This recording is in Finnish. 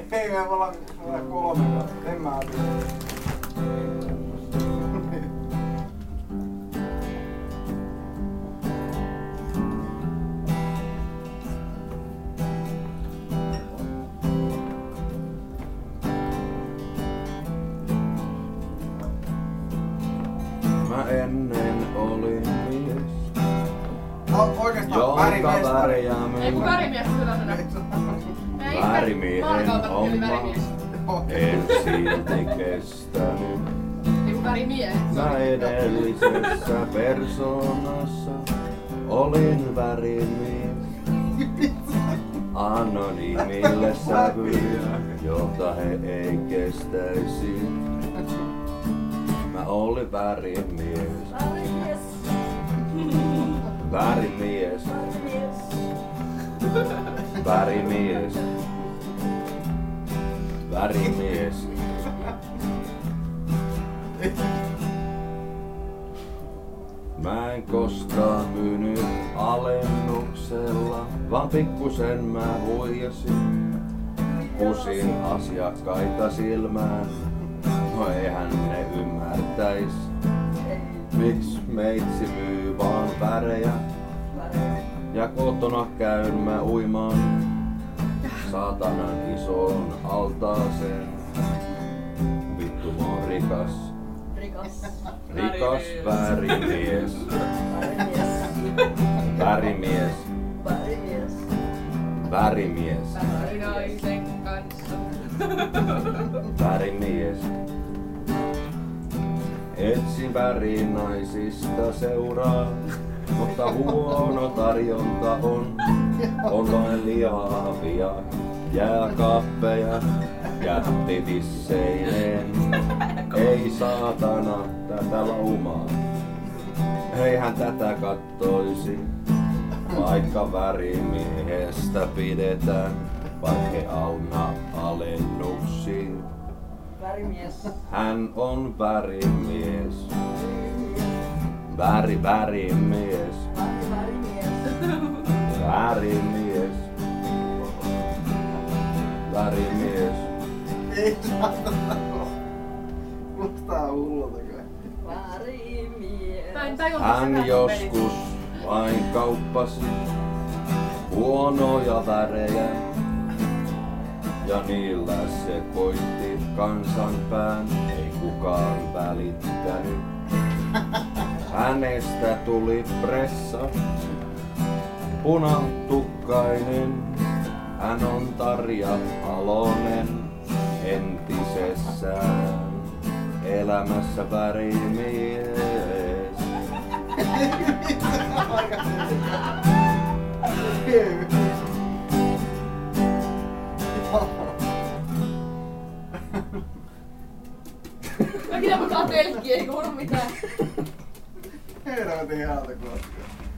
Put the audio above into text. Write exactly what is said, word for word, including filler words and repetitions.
Ei me olla kolme kanssa. En mä tiedä. Mä ennen olin mies, No oikeastaan jonka värimestari. väriä Ei kun myin. värimies kyllä sanoo. Värimiehen Maakaupakin oli homma. värimies. En silti kestänyt. Ei kun värimies. Mä edellisessä persoonassa olin värimies. Annoin ihmille sävyjä, jota he ei kestäisi. Mä olin värimies. Värimies. Värimies. Värimies. Mä en koskaan myynyt alennuksella, vaan pikkusen mä huijasin. Kusin asiakkaita silmään, no eihän ne ymmärtäis. Miks meitsi myy vaan värejä, ja kotona käyn mä uimaan saatanan isoon altaaseen. Vittu mä oon rikas. Rikas. Rikas värimies. Värimies. Värimies. Värimies. Naisen kanssa. Värimies. Etsin värinaisista seuraa, mutta huono tarjonta on. On vain lihavia jääkaappeja jättivisseineen. Ei saatana tätä laumaa, eihän tätä kattoisi. Vaikka värimiehestä pidetään, vaikka auna alennuksiin. Värimies. Hän on värimies. Väri, värimies. Värimies. Värimies. Värimies. Ei saatana. Kuulostaa hullulta kyllä. Värimies. Mä en tajua, Hän missä joskus vain kauppasi huonoja värejä ja niillä sekoitti kansanpään, ei kukaan välittänyt. Hänestä tuli pressa, punatukkainen. Hän on Tarja Halonen entisessään elämässä värimies. Mäkin mä kaan telkkiä, ei kuulu mitään. Helvetin haalta kohtaa.